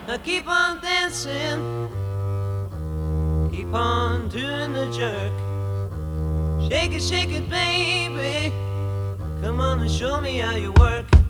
Now keep on dancing, keep on doing the jerk. Shake it, baby. Come on and show me how you work.